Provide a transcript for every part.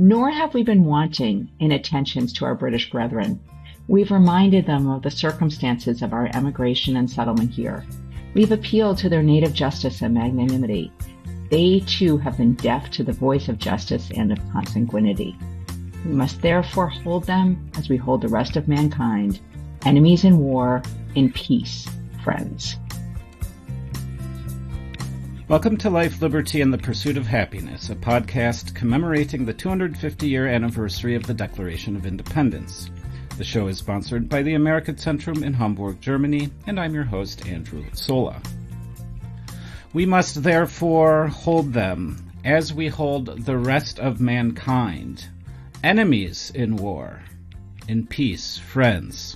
Nor have we been wanting in attentions to our British brethren. We've reminded them of the circumstances of our emigration and settlement here. We've appealed to their native justice and magnanimity. They too have been deaf to the voice of justice and of consanguinity. We must therefore hold them as we hold the rest of mankind, enemies in war, in peace, friends. Welcome to Life, Liberty, and the Pursuit of Happiness, a podcast commemorating the 250-year anniversary of the Declaration of Independence. The show is sponsored by the American Centrum in Hamburg, Germany, and I'm your host, Andrew Sola. We must therefore hold them as we hold the rest of mankind, enemies in war, in peace, friends.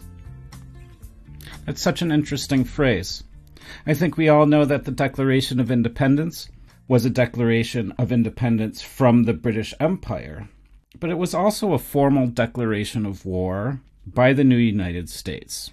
That's such an interesting phrase. I think we all know that the Declaration of Independence was a declaration of independence from the British Empire, but it was also a formal declaration of war by the new United States.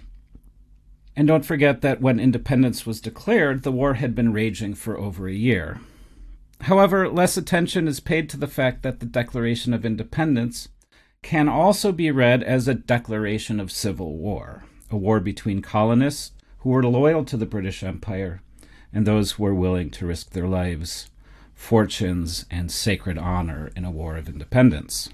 And don't forget that when independence was declared, the war had been raging for over a year. However, less attention is paid to the fact that the Declaration of Independence can also be read as a declaration of civil war, a war between colonists who were loyal to the British Empire and those who were willing to risk their lives, fortunes, and sacred honor in a war of independence.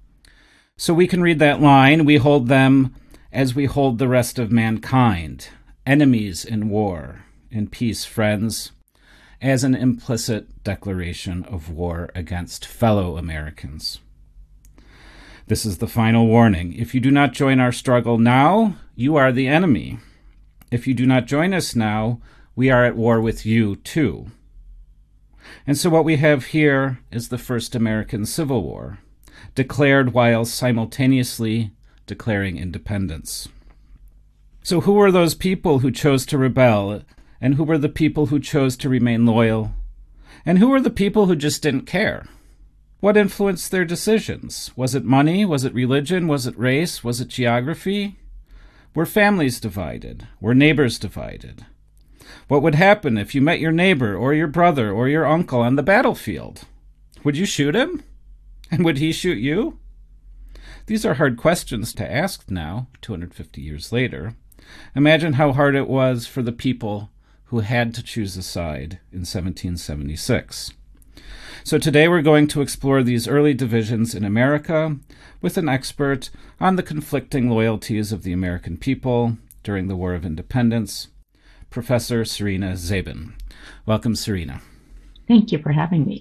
So we can read that line, we hold them as we hold the rest of mankind, enemies in war, in peace, friends, as an implicit declaration of war against fellow Americans. This is the final warning. If you do not join our struggle now, you are the enemy. If you do not join us now, we are at war with you too. And so what we have here is the first American Civil War, declared while simultaneously declaring independence. So who were those people who chose to rebel, and who were the people who chose to remain loyal, and who were the people who just didn't care? What influenced their decisions? Was it money? Was it religion? Was it race? Was it geography? Were families divided? Were neighbors divided? What would happen if you met your neighbor or your brother or your uncle on the battlefield? Would you shoot him? And would he shoot you? These are hard questions to ask now, 250 years later. Imagine how hard it was for the people who had to choose a side in 1776. So today we're going to explore these early divisions in America with an expert on the conflicting loyalties of the American people during the War of Independence, Professor Serena Zabin. Welcome, Serena. Thank you for having me.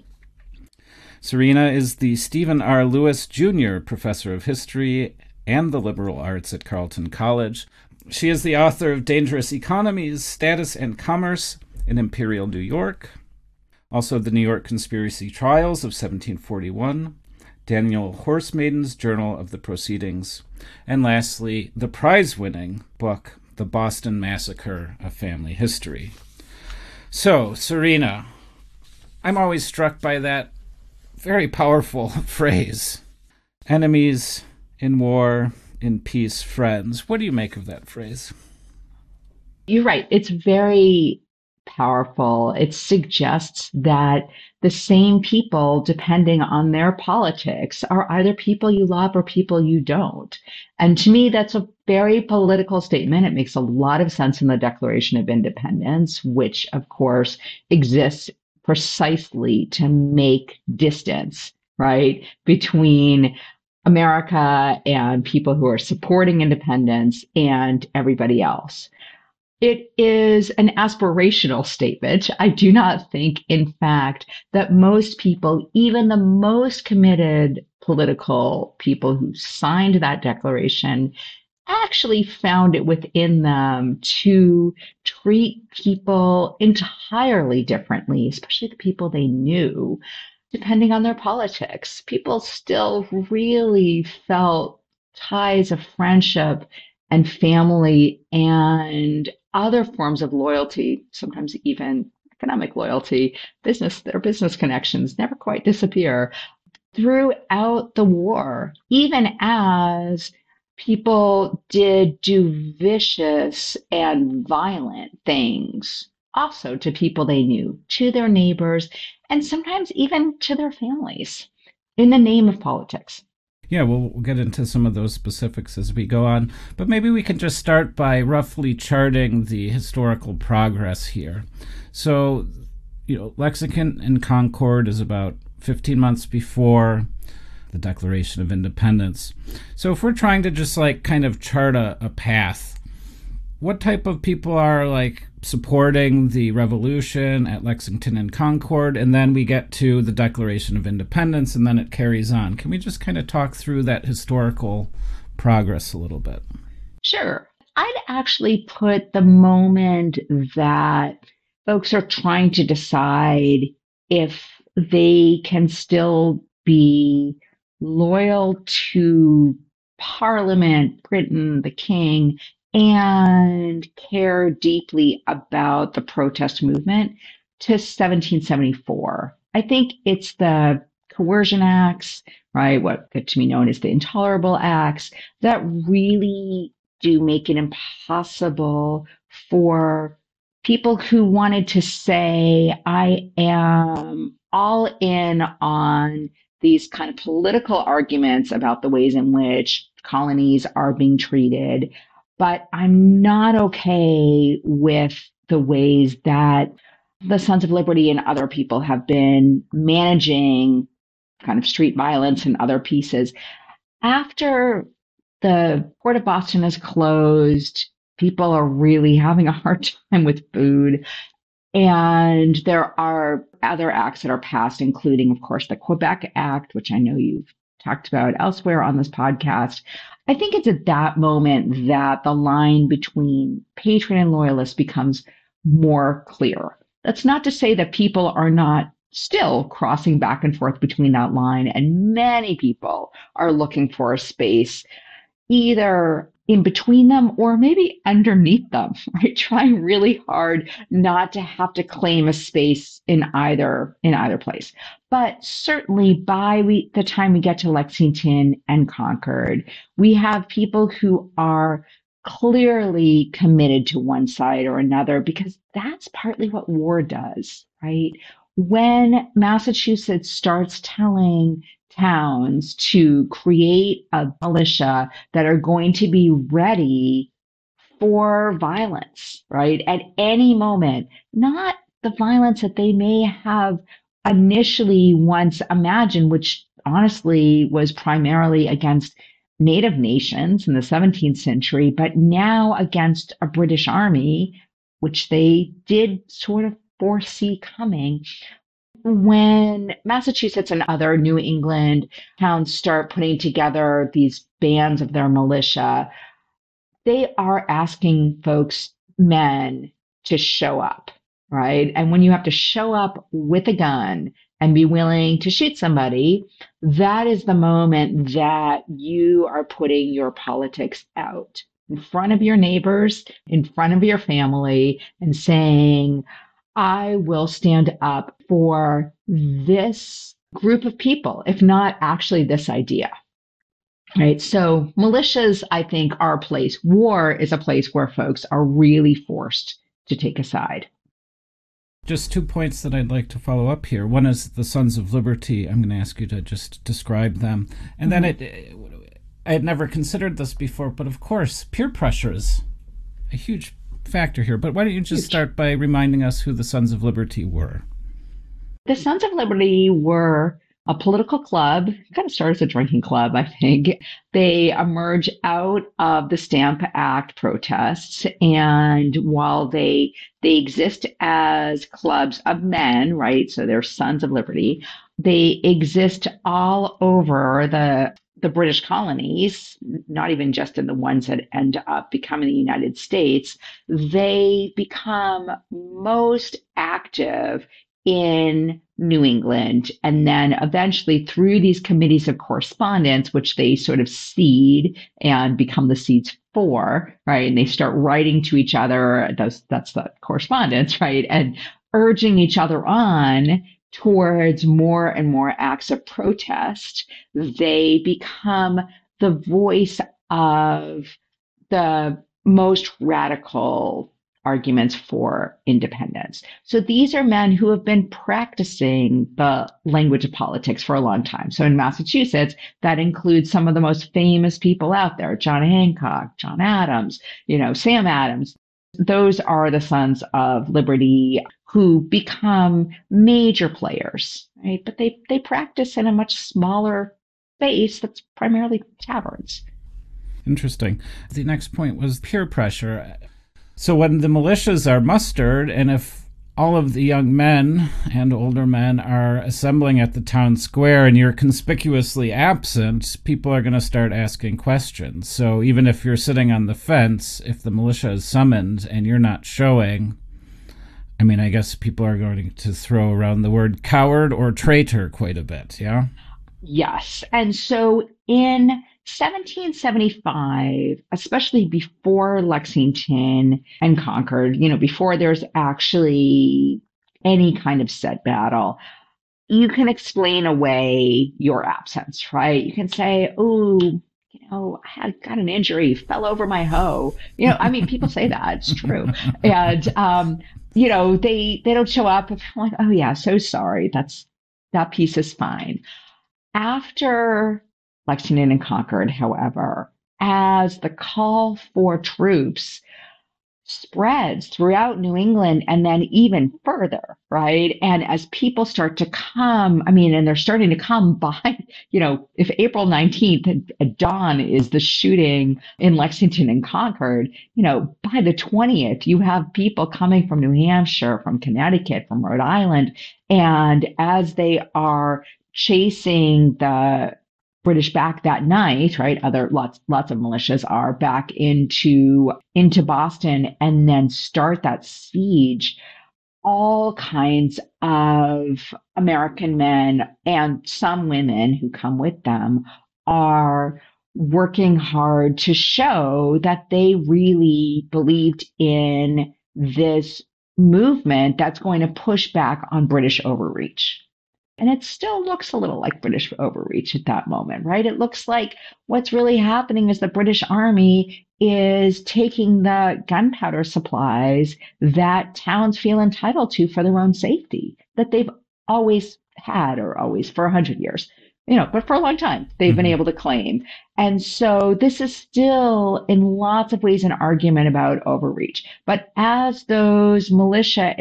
Serena is the Stephen R. Lewis Jr. Professor of History and the Liberal Arts at Carleton College. She is the author of Dangerous Economies, Status and Commerce in Imperial New York, also the New York Conspiracy Trials of 1741, Daniel Horsemaiden's Journal of the Proceedings, and lastly, the prize-winning book, The Boston Massacre, A Family History. So, Serena, I'm always struck by that very powerful phrase, enemies in war, in peace, friends. What do you make of that phrase? You're right. It's very powerful. It suggests that the same people, depending on their politics, are either people you love or people you don't. And to me, that's a very political statement. It makes a lot of sense in the Declaration of Independence, which, of course, exists precisely to make distance, right, between America and people who are supporting independence and everybody else. It is an aspirational statement. I do not think, in fact, that most people, even the most committed political people who signed that declaration, actually found it within them to treat people entirely differently, especially the people they knew, depending on their politics. People still really felt ties of friendship and family and other forms of loyalty, sometimes even economic loyalty, their business connections never quite disappear throughout the war, even as people did do vicious and violent things also to people they knew, to their neighbors, and sometimes even to their families. in the name of politics. Yeah, we'll get into some of those specifics as we go on, but maybe we can just start by roughly charting the historical progress here. So, Lexington and Concord is about 15 months before the Declaration of Independence. So if we're trying to just kind of chart a path, what type of people are supporting the revolution at Lexington and Concord, and then we get to the Declaration of Independence, and then it carries on. Can we just kind of talk through that historical progress a little bit? Sure. I'd actually put the moment that folks are trying to decide if they can still be loyal to Parliament, Britain, the King, and care deeply about the protest movement to 1774. I think it's the Coercion Acts, right? What get to be known as the Intolerable Acts, that really do make it impossible for people who wanted to say, I am all in on these kind of political arguments about the ways in which colonies are being treated, but I'm not okay with the ways that the Sons of Liberty and other people have been managing kind of street violence and other pieces. After the Port of Boston is closed, people are really having a hard time with food. And there are other acts that are passed, including, of course, the Quebec Act, which I know you've talked about elsewhere on this podcast. I think it's at that moment that the line between patriot and loyalist becomes more clear. That's not to say that people are not still crossing back and forth between that line, and many people are looking for a space either in between them or maybe underneath them, right? Trying really hard not to have to claim a space in either place. But certainly by the time we get to Lexington and Concord, we have people who are clearly committed to one side or another, because that's partly what war does, right? When Massachusetts starts telling towns to create a militia that are going to be ready for violence, right? At any moment, not the violence that they may have initially once imagined, which honestly was primarily against Native nations in the 17th century, but now against a British army, which they did sort of foresee coming. When Massachusetts and other New England towns start putting together these bands of their militia, they are asking folks, men, to show up, right? And when you have to show up with a gun and be willing to shoot somebody, that is the moment that you are putting your politics out in front of your neighbors, in front of your family, and saying, I will stand up for this group of people, if not actually this idea. Right. So militias, I think, are a place. War is a place where folks are really forced to take a side. Just 2 points that I'd like to follow up here. One is the Sons of Liberty. I'm going to ask you to just describe them. And then I had never considered this before, but of course, peer pressure is a huge factor here. But why don't you just start by reminding us who the Sons of Liberty were? The Sons of Liberty were a political club, kind of started as a drinking club, I think. They emerge out of the Stamp Act protests. And while they exist as clubs of men, right? So they're Sons of Liberty. They exist all over the British colonies, not even just in the ones that end up becoming the United States. They become most active in New England, and then eventually through these committees of correspondence, which they sort of seed and become the seeds for, right? And they start writing to each other. That's the correspondence, right? And urging each other on towards more and more acts of protest. They become the voice of the most radical arguments for independence. So these are men who have been practicing the language of politics for a long time. So in Massachusetts, that includes some of the most famous people out there, John Hancock, John Adams, Sam Adams. Those are the sons of liberty who become major players, right? But they practice in a much smaller space that's primarily taverns. Interesting. The next point was peer pressure. So when the militias are mustered, and if all of the young men and older men are assembling at the town square and you're conspicuously absent, people are going to start asking questions. So even if you're sitting on the fence, if the militia is summoned and you're not showing, I mean, I guess people are going to throw around the word coward or traitor quite a bit, yeah? Yes. And so in 1775, especially before Lexington and Concord, before there's actually any kind of set battle, you can explain away your absence, right? You can say, oh, I had got an injury, fell over my hoe. I mean, people say that, it's true. And, they don't show up. I'm like, oh yeah, so sorry. That piece is fine. After Lexington and Concord, however, as the call for troops spreads throughout New England and then even further, right? And as people start to come, and they're starting to come by, if April 19th at dawn is the shooting in Lexington and Concord, by the 20th, you have people coming from New Hampshire, from Connecticut, from Rhode Island. And as they are chasing the British back that night, right? Lots of militias are back into Boston and then start that siege. All kinds of American men and some women who come with them are working hard to show that they really believed in this movement that's going to push back on British overreach. And it still looks a little like British overreach at that moment, right? It looks like what's really happening is the British Army is taking the gunpowder supplies that towns feel entitled to for their own safety, that they've always had, or always for 100 years, but for a long time they've been able to claim. And so this is still in lots of ways an argument about overreach. But as those militia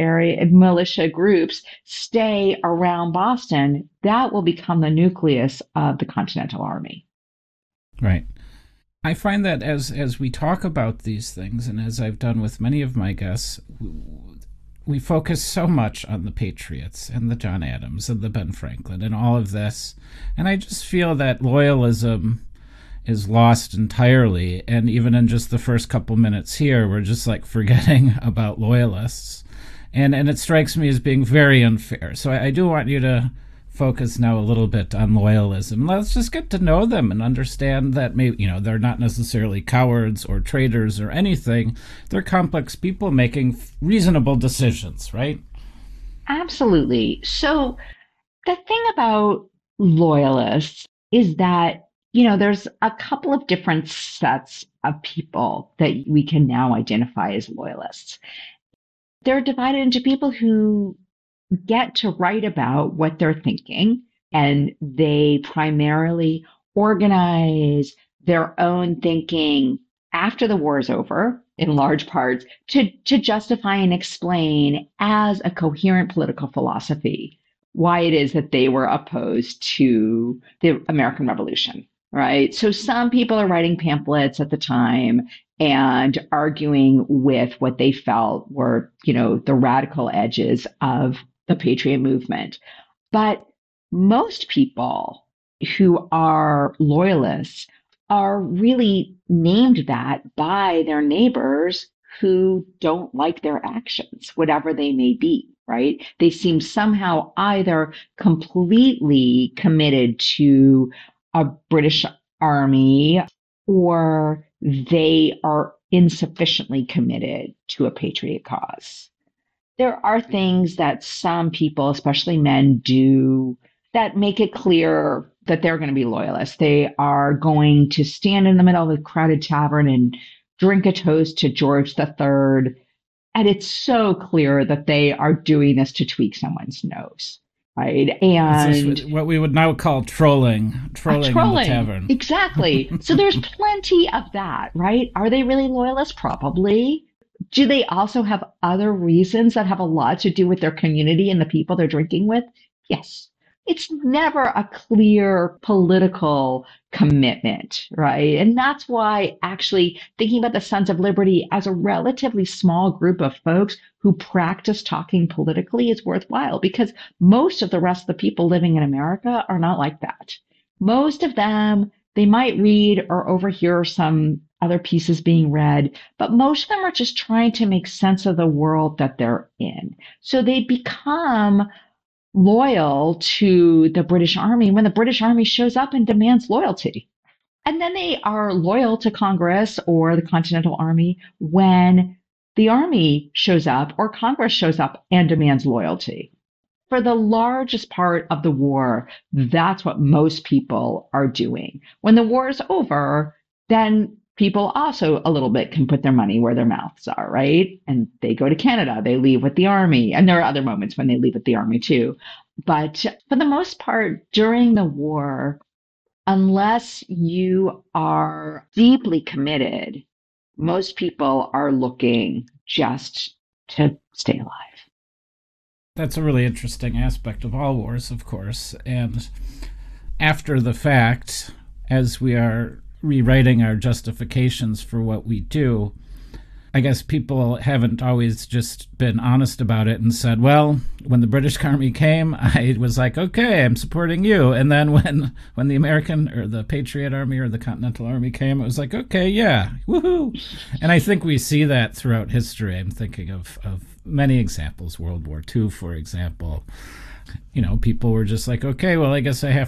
groups stay around Boston, that will become the nucleus of the Continental Army. Right. I find that as we talk about these things, and as I've done with many of my guests, we focus so much on the Patriots and the John Adams and the Ben Franklin and all of this. And I just feel that loyalism is lost entirely. And even in just the first couple minutes here, we're just like forgetting about loyalists. And it strikes me as being very unfair. So I do want you to focus now a little bit on loyalism. Let's just get to know them and understand that maybe, they're not necessarily cowards or traitors or anything. They're complex people making reasonable decisions, right? Absolutely. So the thing about loyalists is that, there's a couple of different sets of people that we can now identify as loyalists. They're divided into people who get to write about what they're thinking, and they primarily organize their own thinking after the war is over, in large parts, to justify and explain as a coherent political philosophy why it is that they were opposed to the American Revolution, right? So some people are writing pamphlets at the time and arguing with what they felt were, the radical edges of the Patriot movement. But most people who are loyalists are really named that by their neighbors who don't like their actions, whatever they may be, right? They seem somehow either completely committed to a British army or they are insufficiently committed to a patriot cause. There are things that some people, especially men, do that make it clear that they're going to be loyalists. They are going to stand in the middle of a crowded tavern and drink a toast to George III And it's so clear that they are doing this to tweak someone's nose, right? Is this And what we would now call trolling in the trolling. tavern? Exactly. So there's plenty of that, right? Are they really loyalists? Probably. Do they also have other reasons that have a lot to do with their community and the people they're drinking with? Yes. It's never a clear political commitment, right? And that's why actually thinking about the Sons of Liberty as a relatively small group of folks who practice talking politically is worthwhile because most of the rest of the people living in America are not like that. Most of them, they might read or overhear some other pieces being read, but most of them are just trying to make sense of the world that they're in. So they become loyal to the British Army when the British Army shows up and demands loyalty. And then they are loyal to Congress or the Continental Army when the Army shows up or Congress shows up and demands loyalty. For the largest part of the war, that's what most people are doing. When the war is over, then people also a little bit can put their money where their mouths are, right? And they go to Canada, they leave with the army. And there are other moments when they leave with the army too. But for the most part, during the war, unless you are deeply committed, most people are looking just to stay alive. That's a really interesting aspect of all wars, of course. And after the fact, as we are rewriting our justifications for what we do, I guess people haven't always just been honest about it and said, well, when the British Army came, I was like, okay, I'm supporting you. And then when the American or the Patriot Army or the Continental Army came, it was like, okay, yeah, woohoo. And I think we see that throughout history. I'm thinking of many examples, World War II, for example. You know, people were just like, okay, well, I guess I have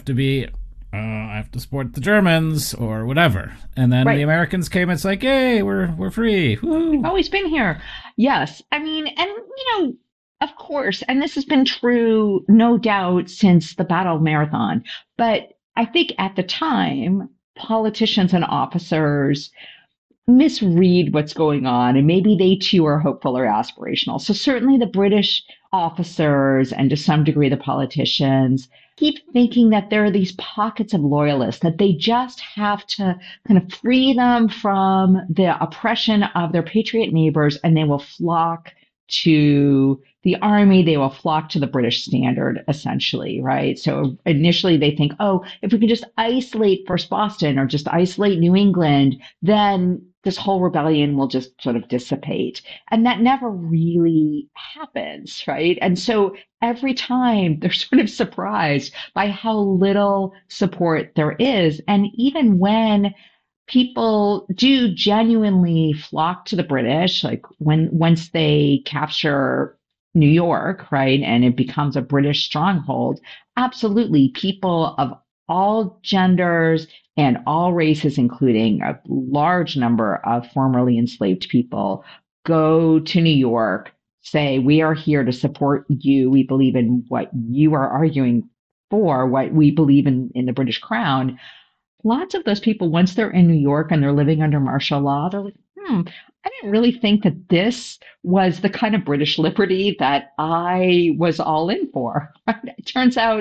to support the Germans or whatever. And then the Americans came, it's like, hey, we're free. Woo-hoo. We've always been here. Yes. I mean, and, of course, and this has been true, no doubt, since the Battle of Marathon. But I think at the time, politicians and officers misread what's going on, and maybe they too are hopeful or aspirational. So certainly the British officers and to some degree the politicians keep thinking that there are these pockets of loyalists, that they just have to kind of free them from the oppression of their patriot neighbors and they will flock to the army, they will flock to the British standard, essentially, right? So initially they think, oh, if we could just isolate first Boston or just isolate New England, then this whole rebellion will just sort of dissipate. And that never really happens, right? And so every time they're sort of surprised by how little support there is. And even when people do genuinely flock to the British, like once they capture New York, right, and it becomes a British stronghold, absolutely, people of all genders and all races, including a large number of formerly enslaved people, go to New York, say, we are here to support you. We believe in what you are arguing for, what we believe in the British Crown. Lots of those people, once they're in New York and they're living under martial law, they're like, I didn't really think that this was the kind of British liberty that I was all in for. It turns out,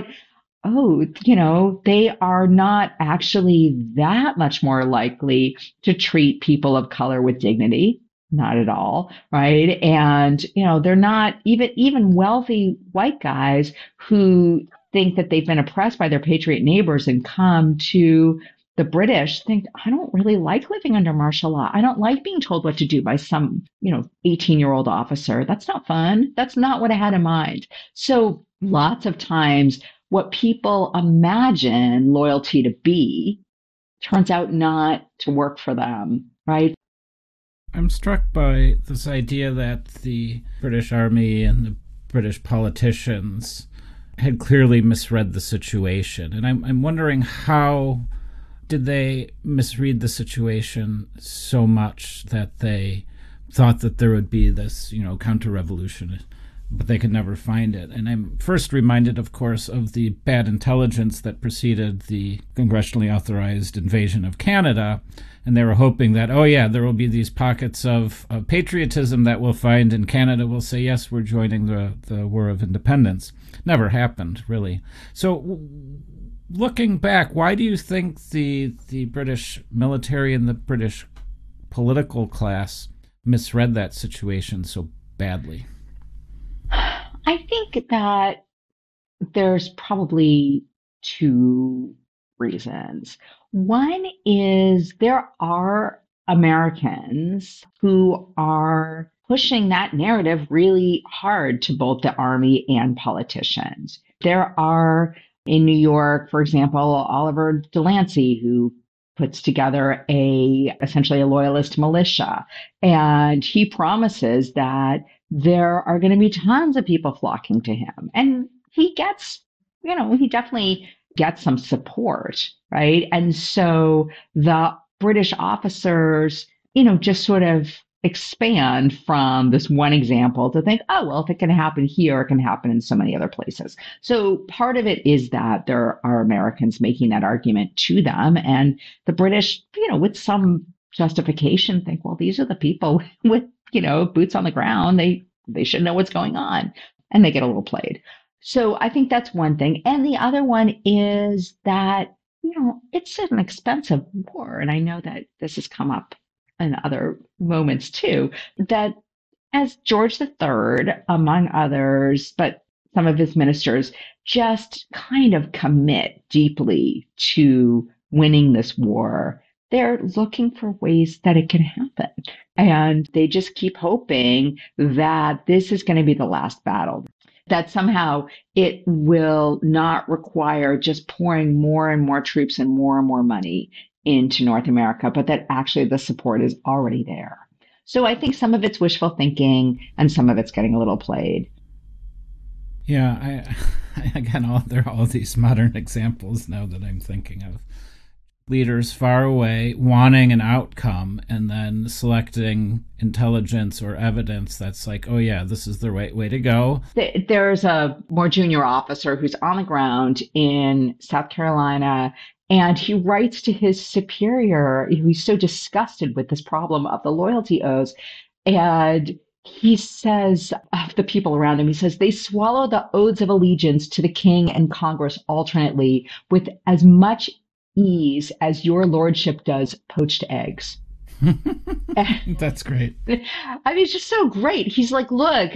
they are not actually that much more likely to treat people of color with dignity. Not at all, right? And, they're not even wealthy white guys who think that they've been oppressed by their patriot neighbors and come to the British think, I don't really like living under martial law. I don't like being told what to do by some, 18-year-old officer. That's not fun. That's not what I had in mind. So lots of times what people imagine loyalty to be turns out not to work for them, right? I'm struck by this idea that the British Army and the British politicians had clearly misread the situation. And I'm wondering, how did they misread the situation so much that they thought that there would be this, counter-revolution but they could never find it. And I'm first reminded, of course, of the bad intelligence that preceded the congressionally authorized invasion of Canada. And they were hoping that, oh, yeah, there will be these pockets of patriotism that we'll find, and Canada will say, yes, we're joining the War of Independence. Never happened, really. So looking back, why do you think the British military and the British political class misread that situation so badly? I think that there's probably two reasons. One is there are Americans who are pushing that narrative really hard to both the army and politicians. There are in New York, for example, Oliver Delancey, who puts together essentially a loyalist militia, and he promises that there are going to be tons of people flocking to him. And he gets, he definitely gets some support, right? And so the British officers, just sort of expand from this one example to think, oh, well, if it can happen here, it can happen in so many other places. So part of it is that there are Americans making that argument to them. And the British, with some justification, think, well, these are the people with boots on the ground. They should know what's going on, and they get a little played. So I think that's one thing. And the other one is that, it's an expensive war. And I know that this has come up in other moments too, that as George III, among others, but some of his ministers just kind of commit deeply to winning this war, they're looking for ways that it can happen. And they just keep hoping that this is going to be the last battle, that somehow it will not require just pouring more and more troops and more money into North America, but that actually the support is already there. So I think some of it's wishful thinking and some of it's getting a little played. Yeah, again, there are all these modern examples now that I'm thinking of. Leaders far away wanting an outcome and then selecting intelligence or evidence that's like, oh yeah, this is the right way to go. There's a more junior officer who's on the ground in South Carolina, and he writes to his superior. He's so disgusted with this problem of the loyalty oaths. And he says of the people around him, he says, they swallow the oaths of allegiance to the king and Congress alternately with as much ease as your lordship does poached eggs. That's great. I mean, it's just so great. He's like, look,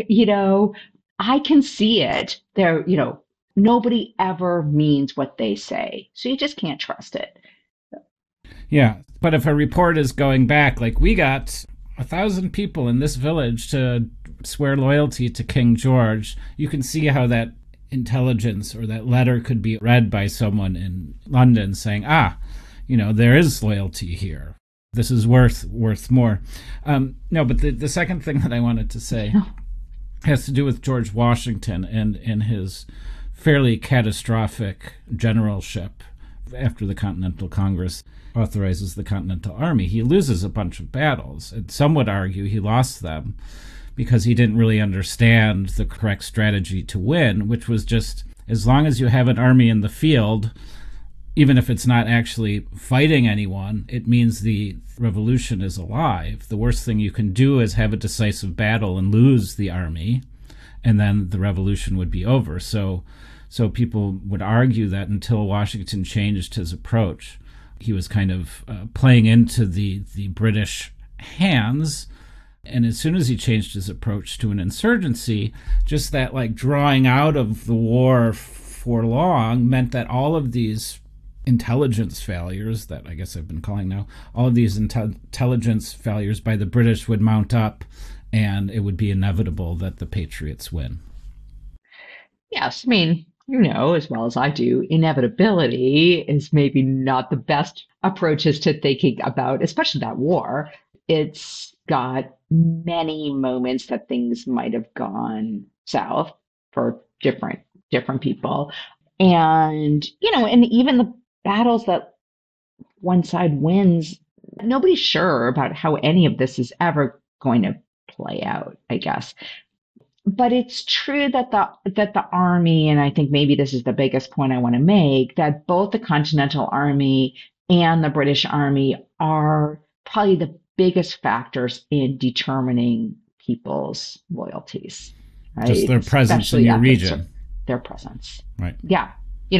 I can see it. There, nobody ever means what they say. So you just can't trust it. Yeah. But if a report is going back, like we got 1,000 people in this village to swear loyalty to King George, you can see how that intelligence or that letter could be read by someone in London saying, there is loyalty here. This is worth more. No, but the second thing that I wanted to say has to do with George Washington and his fairly catastrophic generalship after the Continental Congress authorizes the Continental Army. He loses a bunch of battles, and some would argue he lost them because he didn't really understand the correct strategy to win, which was just, as long as you have an army in the field, even if it's not actually fighting anyone, it means the revolution is alive. The worst thing you can do is have a decisive battle and lose the army, and then the revolution would be over. So people would argue that until Washington changed his approach, he was kind of playing into the British hands. And as soon as he changed his approach to an insurgency, just that like drawing out of the war for long meant that all of these intelligence failures that I guess I've been calling now, all of these intelligence failures by the British would mount up, and it would be inevitable that the Patriots win. Yes, I mean, as well as I do, inevitability is maybe not the best approaches to thinking about, especially that war. It's got many moments that things might have gone south for different people. And, and even the battles that one side wins, nobody's sure about how any of this is ever going to play out, I guess. but it's true that the army, and I think maybe this is the biggest point I want to make, that both the Continental Army and the British Army are probably the biggest factors in determining people's loyalties, Just right? their presence in Especially your after region. their presence. Right. Yeah.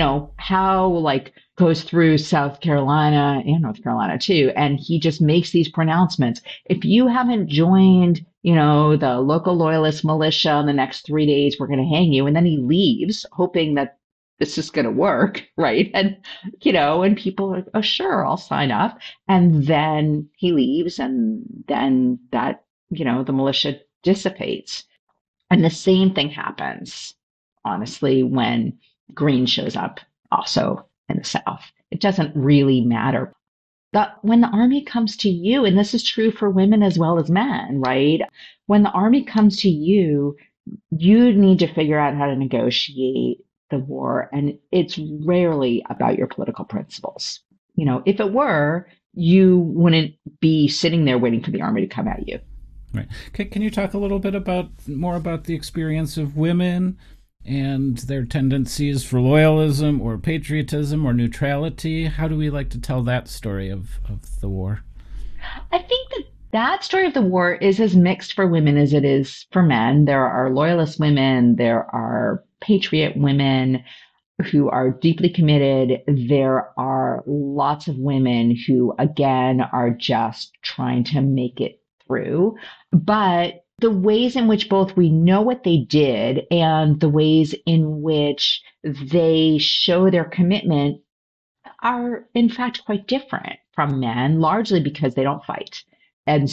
How like goes through South Carolina and North Carolina too. And he just makes these pronouncements. If you haven't joined, the local loyalist militia in the next 3 days, we're going to hang you. And then he leaves, hoping that this is going to work. Right. And people are, oh, sure, I'll sign up. And then he leaves. And then that, the militia dissipates. And the same thing happens, honestly, when Green shows up also in the South. It doesn't really matter. When the army comes to you, and this is true for women as well as men, right? When the army comes to you, you need to figure out how to negotiate the war. And it's rarely about your political principles. If it were, you wouldn't be sitting there waiting for the army to come at you. Right. Can you talk a little bit more about the experience of women and their tendencies for loyalism or patriotism or neutrality? How do we like to tell that story of the war? I think that story of the war is as mixed for women as it is for men. There are loyalist women, there are patriot women who are deeply committed. There are lots of women who, again, are just trying to make it through. But the ways in which both we know what they did and the ways in which they show their commitment are, in fact, quite different from men, largely because they don't fight. And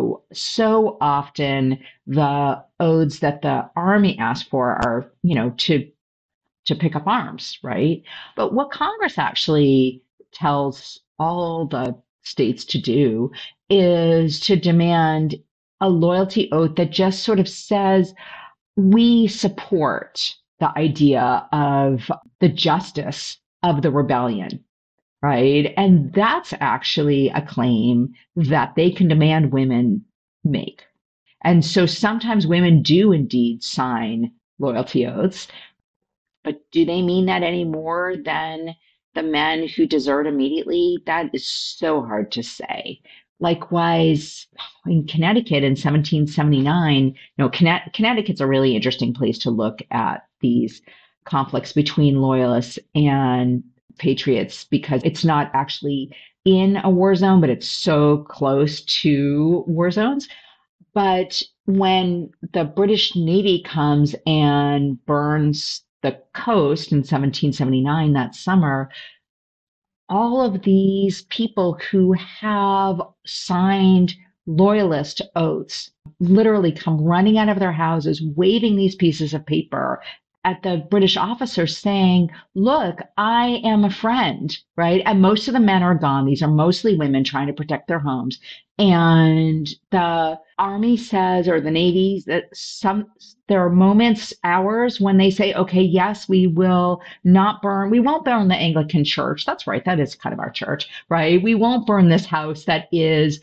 so often the oaths that the army asks for are, to pick up arms, right? But what Congress actually tells all the states to do is to demand a loyalty oath that just sort of says, we support the idea of the justice of the rebellion, right? And that's actually a claim that they can demand women make. And so sometimes women do indeed sign loyalty oaths, but do they mean that any more than the men who desert immediately? That is so hard to say. Likewise, in Connecticut in 1779, Connecticut's a really interesting place to look at these conflicts between loyalists and patriots because it's not actually in a war zone, but it's so close to war zones. But when the British Navy comes and burns the coast in 1779, that summer, all of these people who have signed loyalist oaths literally come running out of their houses, waving these pieces of paper at the British officers saying, look, I am a friend, right? And most of the men are gone. These are mostly women trying to protect their homes. And the army says, or the Navy, that there are moments, hours when they say, okay, yes, we won't burn the Anglican church. That's right. That is kind of our church, right? We won't burn this house that is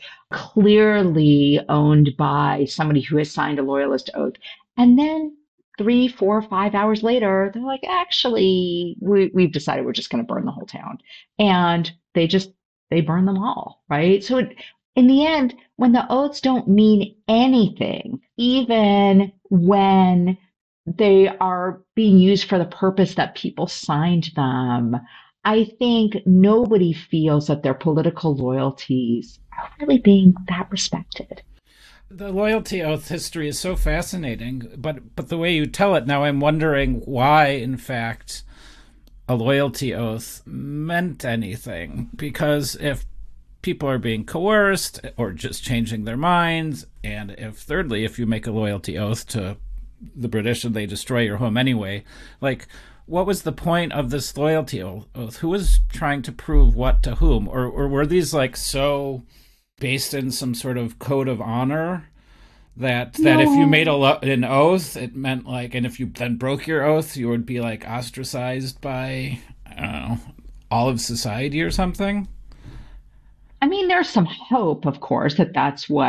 clearly owned by somebody who has signed a loyalist oath. And then 3, 4, 5 hours later, they're like, actually, we've decided we're just going to burn the whole town. And they burn them all, right? So in the end, when the oaths don't mean anything, even when they are being used for the purpose that people signed them, I think nobody feels that their political loyalties are really being that respected. The loyalty oath history is so fascinating, but the way you tell it now, I'm wondering why, in fact, a loyalty oath meant anything. Because if people are being coerced or just changing their minds, and thirdly, if you make a loyalty oath to the British and they destroy your home anyway, what was the point of this loyalty oath? Who was trying to prove what to whom? Or were these so based in some sort of code of honor that No. if you made an oath, it meant and if you then broke your oath, you would be ostracized by, I don't know, all of society or something? I mean, there's some hope, of course, that that's what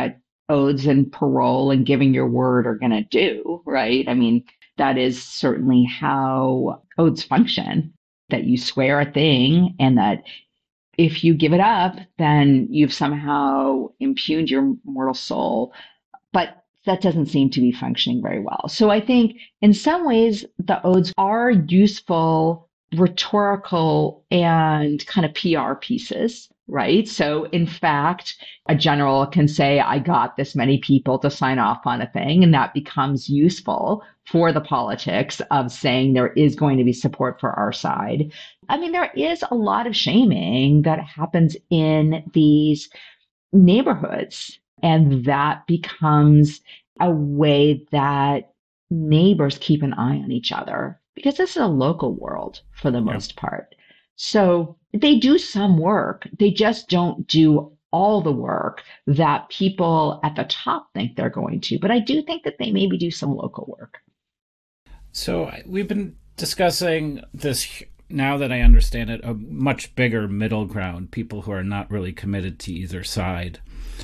oaths and parole and giving your word are going to do, right? I mean, that is certainly how oaths function, that you swear a thing and that if you give it up, then you've somehow impugned your mortal soul. But that doesn't seem to be functioning very well. So I think in some ways, the odes are useful rhetorical and kind of PR pieces, right? So in fact, a general can say, I got this many people to sign off on a thing, and that becomes useful for the politics of saying there is going to be support for our side. I mean, there is a lot of shaming that happens in these neighborhoods, and that becomes a way that neighbors keep an eye on each other because this is a local world for the Yeah. most part. So they do some work. They just don't do all the work that people at the top think they're going to. But I do think that they maybe do some local work. So we've been discussing this, now that I understand it, a much bigger middle ground, people who are not really committed to either side.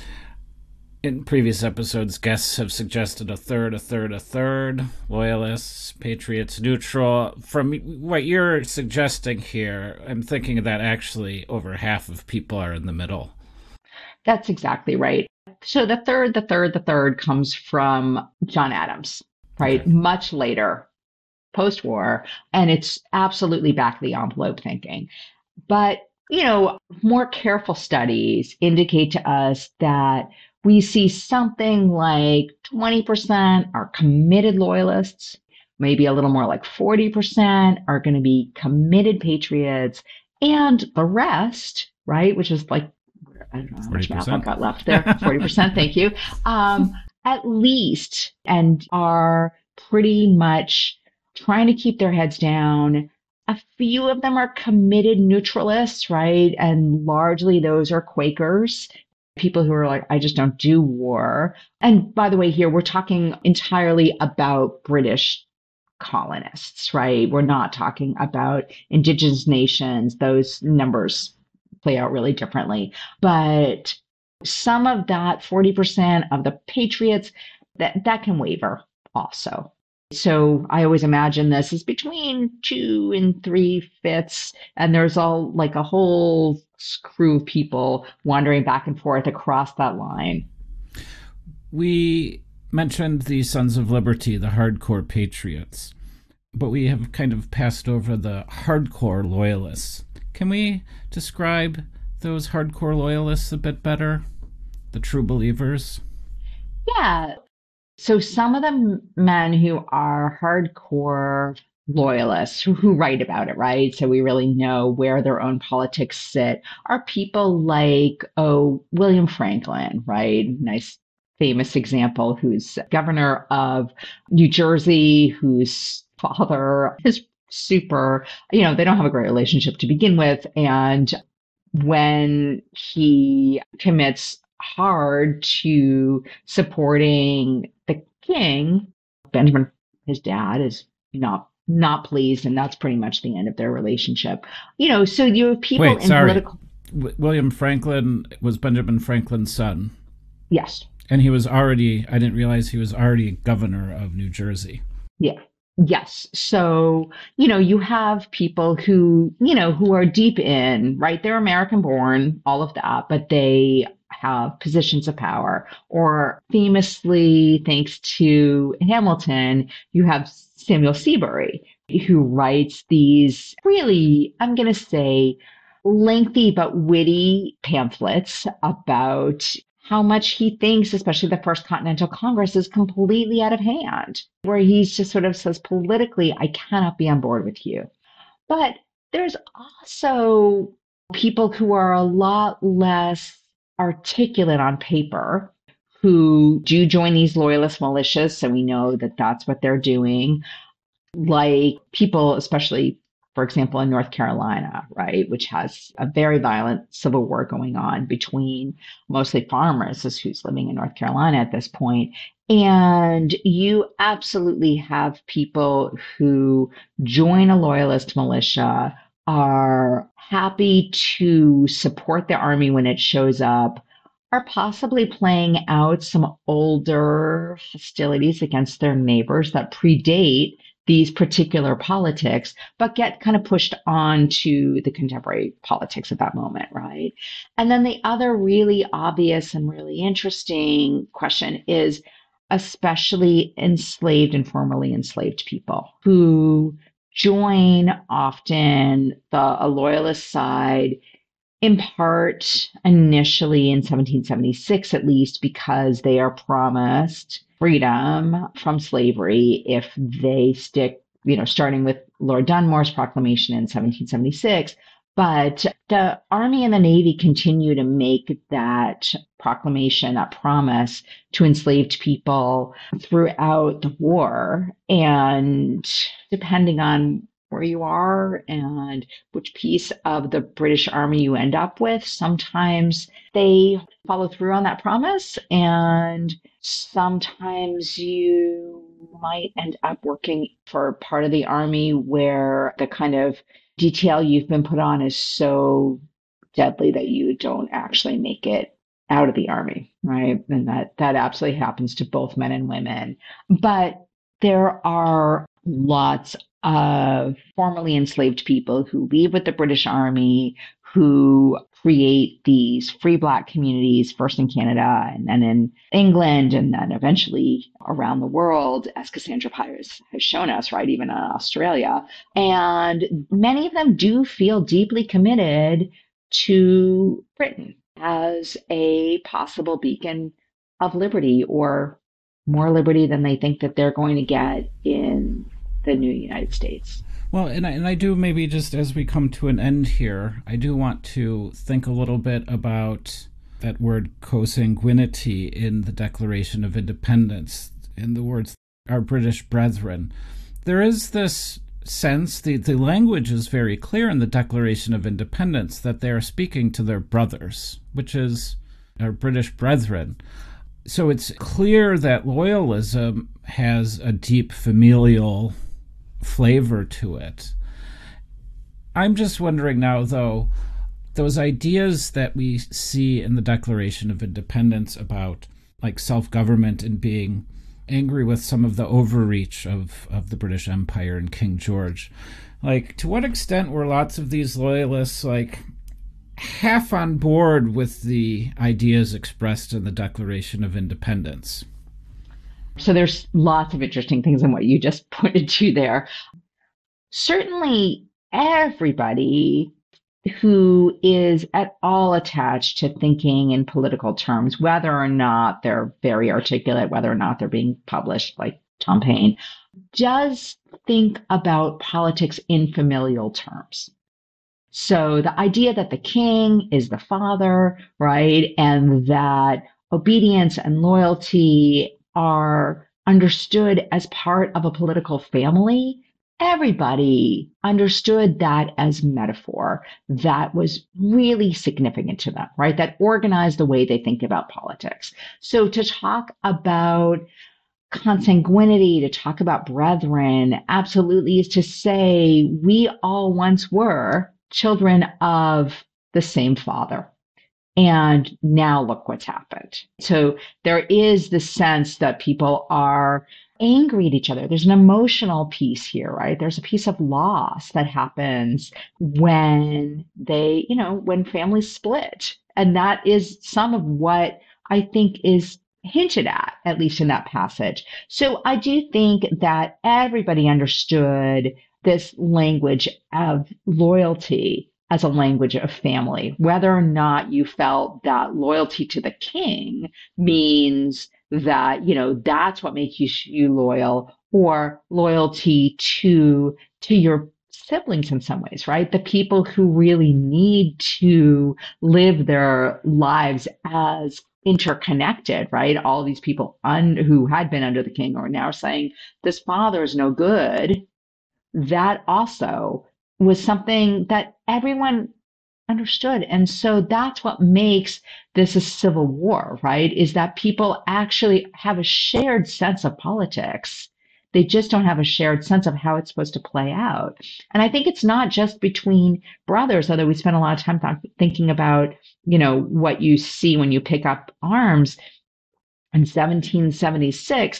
In previous episodes, guests have suggested a third, loyalists, patriots, neutral. From what you're suggesting here, I'm thinking that actually over half of people are in the middle. That's exactly right. So the third comes from John Adams, Okay. right? Much later, post war, and it's absolutely back of the envelope thinking. But, more careful studies indicate to us that we see something like 20% are committed loyalists, maybe a little more like 40% are going to be committed patriots, and the rest, right, which is like, I don't know how much math I've 40%. got left there, 40%, thank you, um, at least, and are pretty much trying to keep their heads down. A few of them are committed neutralists, right? And largely those are Quakers, people who are like, I just don't do war. And by the way, here we're talking entirely about British colonists, right? We're not talking about indigenous nations. Those numbers play out really differently. But some of that 40% of the patriots, that can waver also. So I always imagine this is between 2 and 3 fifths, and there's all like a whole crew of people wandering back and forth across that line. We mentioned the Sons of Liberty, the hardcore patriots, but we have kind of passed over the hardcore loyalists. Can we describe those hardcore loyalists a bit better? The true believers? Yeah. So some of the men who are hardcore loyalists who write about it, right? So we really know where their own politics sit are people like, William Franklin, right? Nice famous example, who's governor of New Jersey, whose father is super, they don't have a great relationship to begin with. And when he commits hard to supporting the king, Benjamin, his dad, is not pleased, and that's pretty much the end of their relationship. So you have people Wait, in sorry. political. William Franklin was Benjamin Franklin's son. Yes. And he was already, I didn't realize he was already governor of New Jersey. Yeah. Yes. So, you have people who are deep in, right? They're American born, all of that, but they have positions of power. Or famously, thanks to Hamilton, you have Samuel Seabury, who writes these really, I'm going to say, lengthy but witty pamphlets about how much he thinks, especially the First Continental Congress, is completely out of hand, where he's just sort of says politically, I cannot be on board with you. But there's also people who are a lot less articulate on paper who do join these loyalist militias. So we know that that's what they're doing, like people, especially, for example, in North Carolina, right, which has a very violent civil war going on between mostly farmers, is who's living in North Carolina at this point. And you absolutely have people who join a loyalist militia, are happy to support the army when it shows up, are possibly playing out some older hostilities against their neighbors that predate these particular politics, but get kind of pushed on to the contemporary politics at that moment, right? And then the other really obvious and really interesting question is especially enslaved and formerly enslaved people who join often a loyalist side in part initially in 1776 at least because they are promised freedom from slavery if they stick, starting with Lord Dunmore's proclamation in 1776. But the Army and the Navy continue to make that proclamation, that promise to enslaved people throughout the war. And depending on where you are and which piece of the British Army you end up with, sometimes they follow through on that promise, and sometimes you might end up working for part of the Army where the kind of detail you've been put on is so deadly that you don't actually make it out of the Army, right? And that absolutely happens to both men and women. But there are lots of formerly enslaved people who leave with the British Army, who create these free Black communities, first in Canada and then in England, and then eventually around the world, as Cassandra Pires has shown us, right, even in Australia. And many of them do feel deeply committed to Britain as a possible beacon of liberty, or more liberty than they think that they're going to get in the new United States. Well, and I do, maybe just as we come to an end here, I do want to think a little bit about that word consanguinity in the Declaration of Independence, in the words, our British brethren. There is this sense, the language is very clear in the Declaration of Independence that they are speaking to their brothers, which is our British brethren. So it's clear that loyalism has a deep familial flavor to it. I'm just wondering now, though, those ideas that we see in the Declaration of Independence about like self-government and being angry with some of the overreach of the British Empire and King George, like, to what extent were lots of these loyalists like half on board with the ideas expressed in the Declaration of Independence? So there's lots of interesting things in what you just pointed to there. Certainly, everybody who is at all attached to thinking in political terms, whether or not they're very articulate, whether or not they're being published, like Tom Paine, does think about politics in familial terms. So the idea that the king is the father, right, and that obedience and loyalty are understood as part of a political family, everybody understood that as metaphor that was really significant to them, right? That organized the way they think about politics. So to talk about consanguinity, to talk about brethren, absolutely is to say we all once were children of the same father. And now look what's happened. So there is the sense that people are angry at each other. There's an emotional piece here, right? There's a piece of loss that happens when when families split. And that is some of what I think is hinted at least in that passage. So I do think that everybody understood this language of loyalty as a language of family, whether or not you felt that loyalty to the king means that, that's what makes you loyal, or loyalty to your siblings in some ways, right? The people who really need to live their lives as interconnected, right? All these people who had been under the king are now saying, this father is no good. That also was something that everyone understood. And so that's what makes this a civil war, right? Is that people actually have a shared sense of politics They just don't have a shared sense of how it's supposed to play out. And I think it's not just between brothers, although we spend a lot of time thinking about, what you see when you pick up arms. In 1776,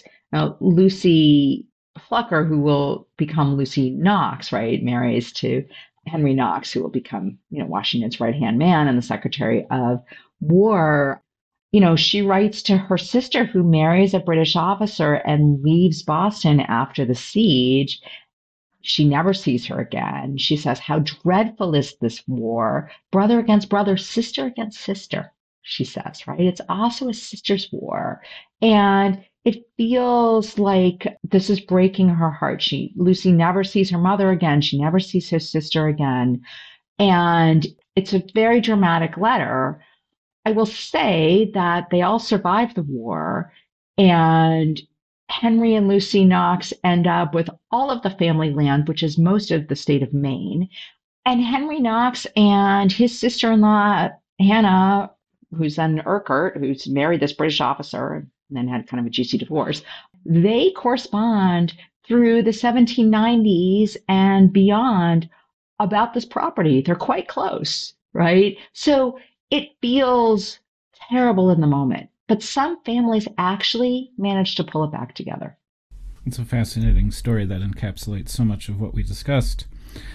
Lucy Flucker, who will become Lucy Knox, right, marries to Henry Knox, who will become, Washington's right-hand man and the Secretary of War. She writes to her sister, who marries a British officer and leaves Boston after the siege. She never sees her again. She says, "How dreadful is this war? Brother against brother, sister against sister," she says, right? It's also a sister's war. And it feels like this is breaking her heart. Lucy never sees her mother again. She never sees her sister again. And it's a very dramatic letter. I will say that they all survived the war, and Henry and Lucy Knox end up with all of the family land, which is most of the state of Maine. And Henry Knox and his sister-in-law, Hannah, who's then Urquhart, who's married this British officer and then had kind of a juicy divorce, they correspond through the 1790s and beyond about this property. They're quite close, right? So it feels terrible in the moment, but some families actually manage to pull it back together. It's a fascinating story that encapsulates so much of what we discussed.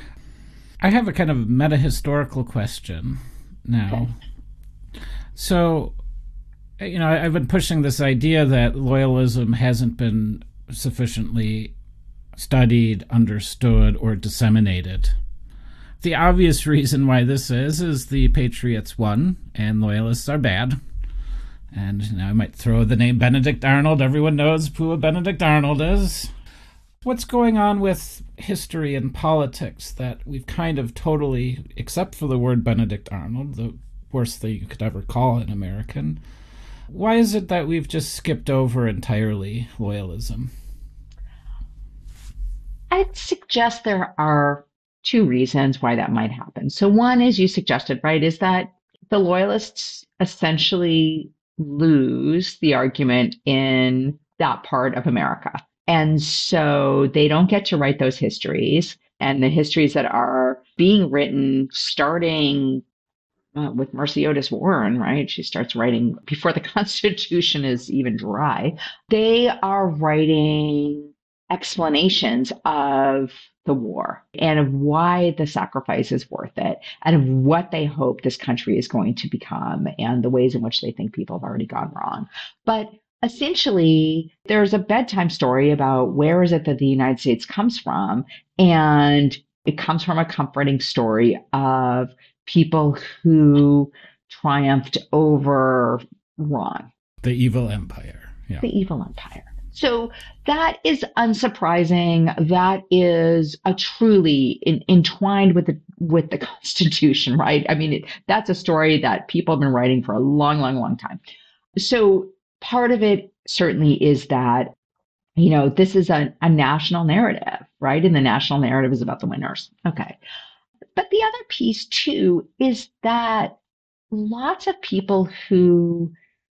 I have a kind of meta-historical question now. Okay. So, I've been pushing this idea that loyalism hasn't been sufficiently studied, understood, or disseminated. The obvious reason why this is the Patriots won and loyalists are bad. And I might throw the name Benedict Arnold. Everyone knows who Benedict Arnold is. What's going on with history and politics that we've kind of totally, except for the word Benedict Arnold, the worst thing you could ever call an American, why is it that we've just skipped over entirely loyalism? I'd suggest there are two reasons why that might happen. So one, as you suggested, right, is that the loyalists essentially lose the argument in that part of America. And so they don't get to write those histories. And the histories that are being written, starting with Mercy Otis Warren, right? She starts writing before the Constitution is even dry. They are writing explanations of the war and of why the sacrifice is worth it and of what they hope this country is going to become and the ways in which they think people have already gone wrong. But essentially, there's a bedtime story about where is it that the United States comes from, and it comes from a comforting story of people who triumphed over wrong. The evil empire. Yeah. The evil empire. So that is unsurprising. That is a truly entwined with the Constitution, right? I mean, that's a story that people have been writing for a long, long, long time. So part of it certainly is that, this is a national narrative, right? And the national narrative is about the winners. Okay. But the other piece too is that lots of people who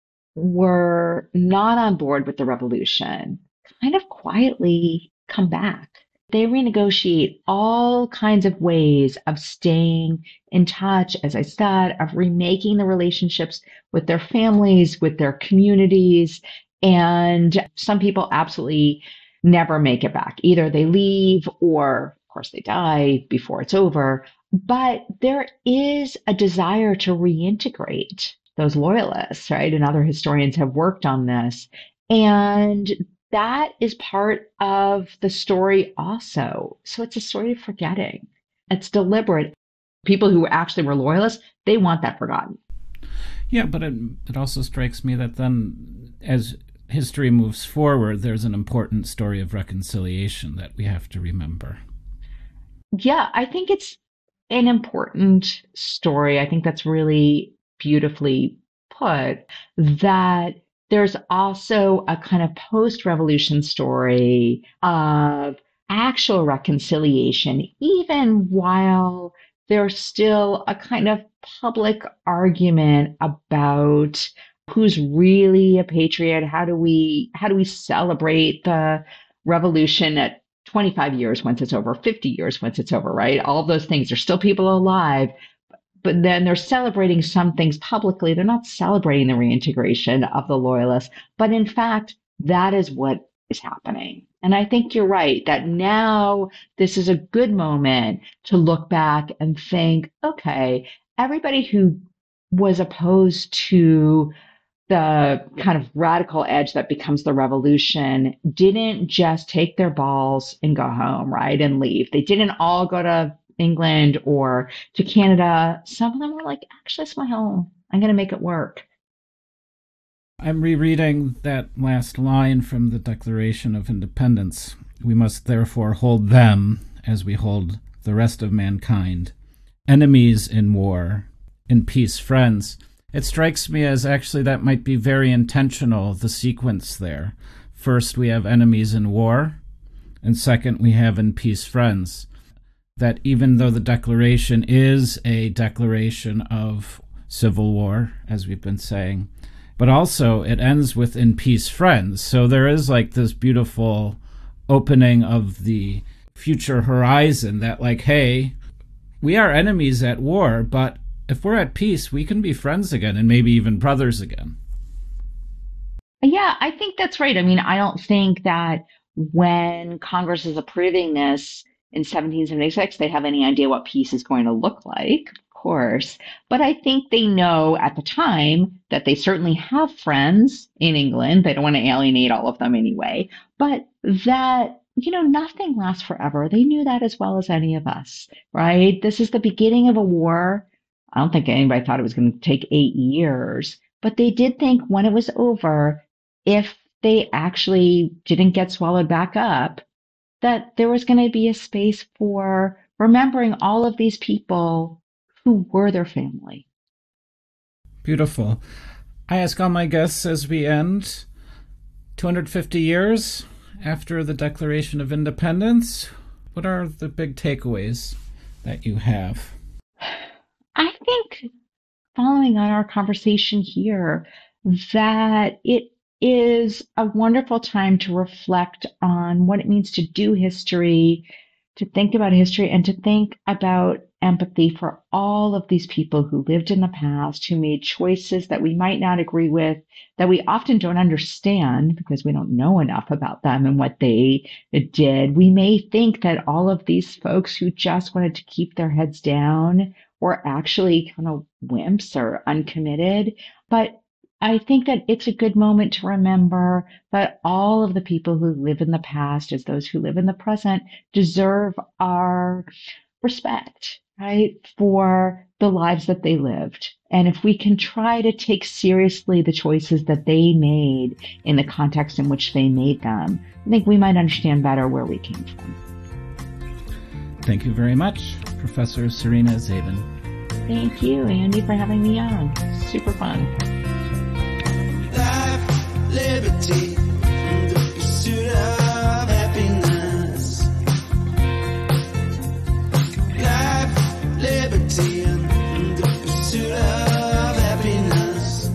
were not on board with the revolution kind of quietly come back. They renegotiate all kinds of ways of staying in touch, as I said, of remaking the relationships with their families, with their communities. And some people absolutely never make it back. Either they leave or, of course, they die before it's over. But there is a desire to reintegrate those loyalists, right? And other historians have worked on this. And that is part of the story also. So it's a story of forgetting. It's deliberate. People who actually were loyalists, they want that forgotten. Yeah, but it also strikes me that then as history moves forward, there's an important story of reconciliation that we have to remember. Yeah, I think it's an important story. I think that's really beautifully put, that there's also a kind of post-revolution story of actual reconciliation, even while there's still a kind of public argument about who's really a patriot. How do we celebrate the revolution at 25 years once it's over, 50 years once it's over, right? All of those things. There's still people alive, but then they're celebrating some things publicly. They're not celebrating the reintegration of the loyalists, but in fact, that is what is happening. And I think you're right that now this is a good moment to look back and think, okay, everybody who was opposed to the kind of radical edge that becomes the revolution didn't just take their balls and go home, right, and leave. They didn't all go to England or to Canada. Some of them were like, actually, it's my home. I'm going to make it work. I'm rereading that last line from the Declaration of Independence. We must therefore hold them, as we hold the rest of mankind, enemies in war, in peace friends. It strikes me as actually that might be very intentional, the sequence there. First, we have enemies in war, and second, we have in peace friends. That even though the Declaration is a declaration of civil war, as we've been saying, but also it ends with in peace friends. So there is like this beautiful opening of the future horizon that like, hey, we are enemies at war, but if we're at peace, we can be friends again and maybe even brothers again. Yeah, I think that's right. I mean, I don't think that when Congress is approving this in 1776, they have any idea what peace is going to look like, of course. But I think they know at the time that they certainly have friends in England. They don't want to alienate all of them anyway, but that, nothing lasts forever. They knew that as well as any of us, right? This is the beginning of a war. I don't think anybody thought it was going to take 8 years, but they did think when it was over, if they actually didn't get swallowed back up, that there was going to be a space for remembering all of these people who were their family. Beautiful. I ask all my guests as we end, 250 years after the Declaration of Independence, what are the big takeaways that you have? I think, following on our conversation here, that it is a wonderful time to reflect on what it means to do history, to think about history, and to think about empathy for all of these people who lived in the past, who made choices that we might not agree with, that we often don't understand because we don't know enough about them and what they did. We may think that all of these folks who just wanted to keep their heads down were actually kind of wimps or uncommitted, but I think that it's a good moment to remember that all of the people who live in the past, as those who live in the present, deserve our respect, right, for the lives that they lived. And if we can try to take seriously the choices that they made in the context in which they made them, I think we might understand better where we came from. Thank you very much, Professor Serena Zabin. Thank you, Andy, for having me on. Super fun. Life, liberty, the pursuit of happiness. Life, liberty, and the pursuit of happiness.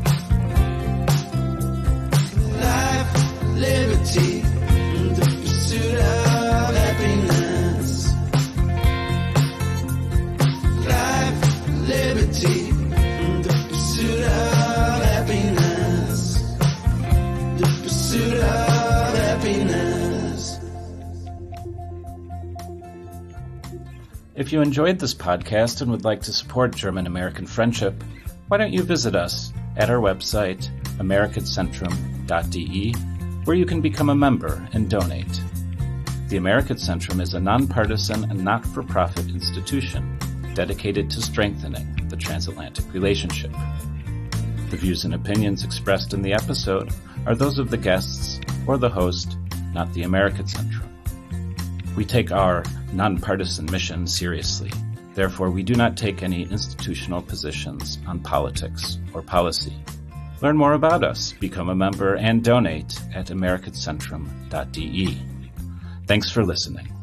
Life, liberty, and the pursuit of happiness. Life, liberty, and the pursuit of happiness. Pursuit of happiness. If you enjoyed this podcast and would like to support German-American friendship, why don't you visit us at our website, americatcentrum.de, where you can become a member and donate. The American Centrum is a nonpartisan and not-for-profit institution dedicated to strengthening the transatlantic relationship. The views and opinions expressed in the episode are those of the guests or the host, not the American Centrum. We take our nonpartisan mission seriously. Therefore, we do not take any institutional positions on politics or policy. Learn more about us, become a member, and donate at americatcentrum.de. Thanks for listening.